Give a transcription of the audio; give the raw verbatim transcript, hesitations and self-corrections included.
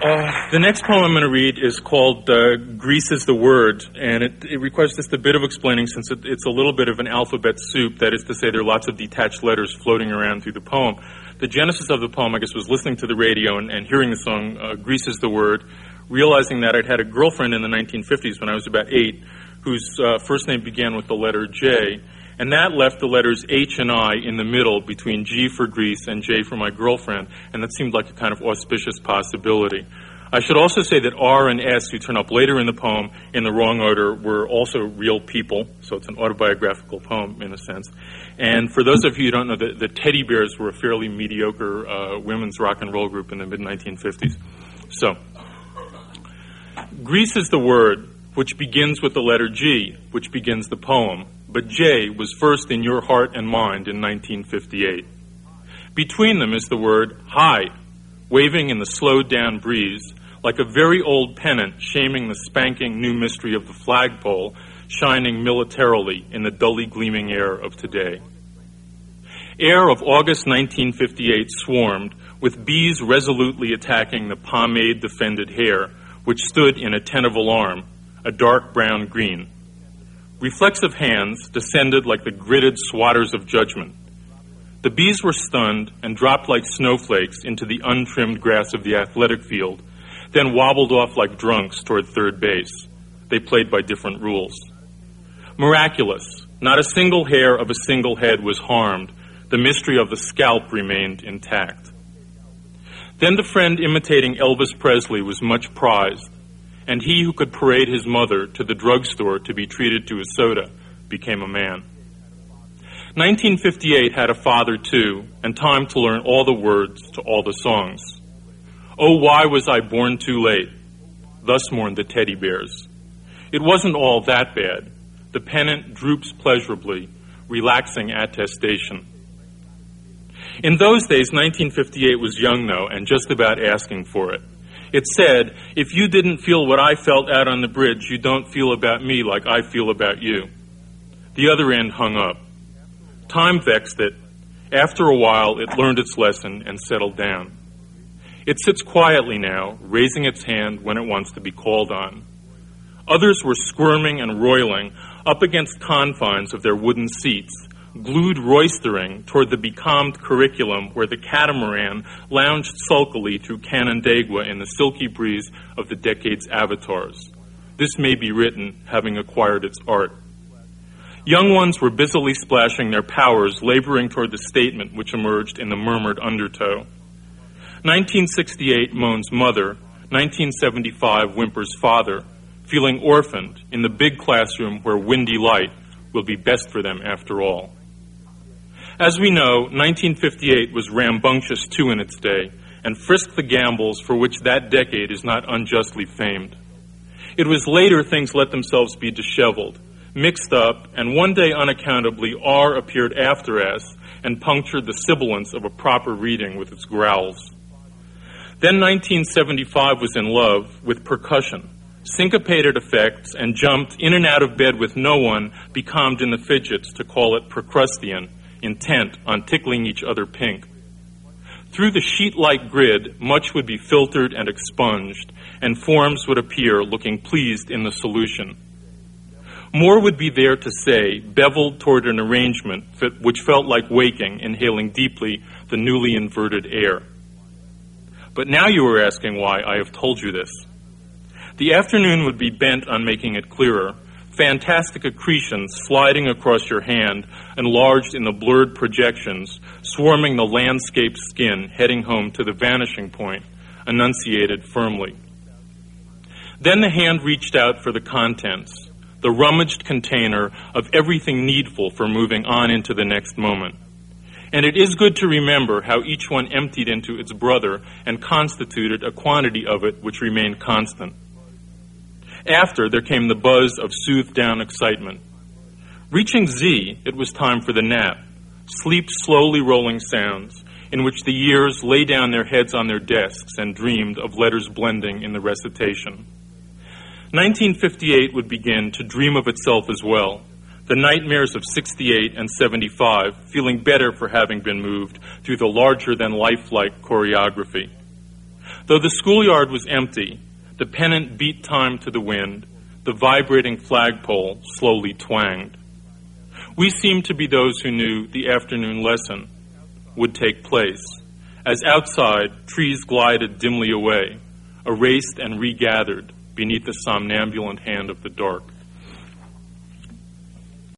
Uh, the next poem I'm going to read is called uh, Grease is the Word, and it, it requires just a bit of explaining since it, it's a little bit of an alphabet soup. That is to say, there are lots of detached letters floating around through the poem. The genesis of the poem, I guess, was listening to the radio and, and hearing the song uh, Grease is the Word, realizing that I'd had a girlfriend in the nineteen fifties when I was about eight, whose uh, first name began with the letter J, and that left the letters H and I in the middle between G for Grease and J for my girlfriend, and that seemed like a kind of auspicious possibility. I should also say that R and S, who turn up later in the poem in the wrong order, were also real people, so it's an autobiographical poem in a sense. And for those of you who don't know, the, the Teddy Bears were a fairly mediocre uh, women's rock and roll group in the mid nineteen fifties. So, Grease is the word which begins with the letter G, which begins the poem, but J was first in your heart and mind in nineteen fifty-eight. Between them is the word hi, waving in the slowed-down breeze, like a very old pennant shaming the spanking new mystery of the flagpole, shining militarily in the dully gleaming air of today. Air of August nineteen fifty-eight swarmed, with bees resolutely attacking the pomade-defended hair, which stood in a tent of alarm, a dark brown green. Reflexive hands descended like the gritted swatters of judgment. The bees were stunned and dropped like snowflakes into the untrimmed grass of the athletic field, then wobbled off like drunks toward third base. They played by different rules. Miraculous. Not a single hair of a single head was harmed. The mystery of the scalp remained intact. Then the friend imitating Elvis Presley was much prized, and he who could parade his mother to the drugstore to be treated to a soda became a man. nineteen fifty-eight had a father, too, and time to learn all the words to all the songs. Oh, why was I born too late? Thus mourned the teddy bears. It wasn't all that bad. The pennant droops pleasurably, relaxing attestation. In those days, nineteen fifty-eight was young, though, and just about asking for it. It said, if you didn't feel what I felt out on the bridge, you don't feel about me like I feel about you. The other end hung up. Time vexed it. After a while, it learned its lesson and settled down. It sits quietly now, raising its hand when it wants to be called on. Others were squirming and roiling up against confines of their wooden seats, glued roistering toward the becalmed curriculum where the catamaran lounged sulkily through Canandaigua in the silky breeze of the decade's avatars. This may be written, having acquired its art. Young ones were busily splashing their powers, laboring toward the statement which emerged in the murmured undertow. nineteen sixty-eight moans mother, nineteen seventy-five whimpers father, feeling orphaned in the big classroom where windy light will be best for them after all. As we know, nineteen fifty-eight was rambunctious too in its day, and frisked the gambles for which that decade is not unjustly famed. It was later things let themselves be disheveled, mixed up, and one day unaccountably R appeared after S and punctured the sibilance of a proper reading with its growls. Then nineteen seventy-five was in love with percussion, syncopated effects, and jumped in and out of bed with no one, becalmed in the fidgets to call it Procrustean, intent on tickling each other pink. Through the sheet-like grid, much would be filtered and expunged, and forms would appear looking pleased in the solution. More would be there to say, beveled toward an arrangement which felt like waking, inhaling deeply the newly inverted air. But now you are asking why I have told you this. The afternoon would be bent on making it clearer, fantastic accretions sliding across your hand, enlarged in the blurred projections, swarming the landscape skin, heading home to the vanishing point, enunciated firmly. Then the hand reached out for the contents, the rummaged container of everything needful for moving on into the next moment. And it is good to remember how each one emptied into its brother and constituted a quantity of it which remained constant. After, there came the buzz of soothed-down excitement. Reaching Z, it was time for the nap, sleep slowly rolling sounds, in which the years lay down their heads on their desks and dreamed of letters blending in the recitation. nineteen fifty-eight would begin to dream of itself as well, the nightmares of sixty-eight and seventy-five feeling better for having been moved through the larger-than-lifelike choreography. Though the schoolyard was empty, the pennant beat time to the wind, the vibrating flagpole slowly twanged. We seemed to be those who knew the afternoon lesson would take place, as outside trees glided dimly away, erased and regathered beneath the somnambulant hand of the dark.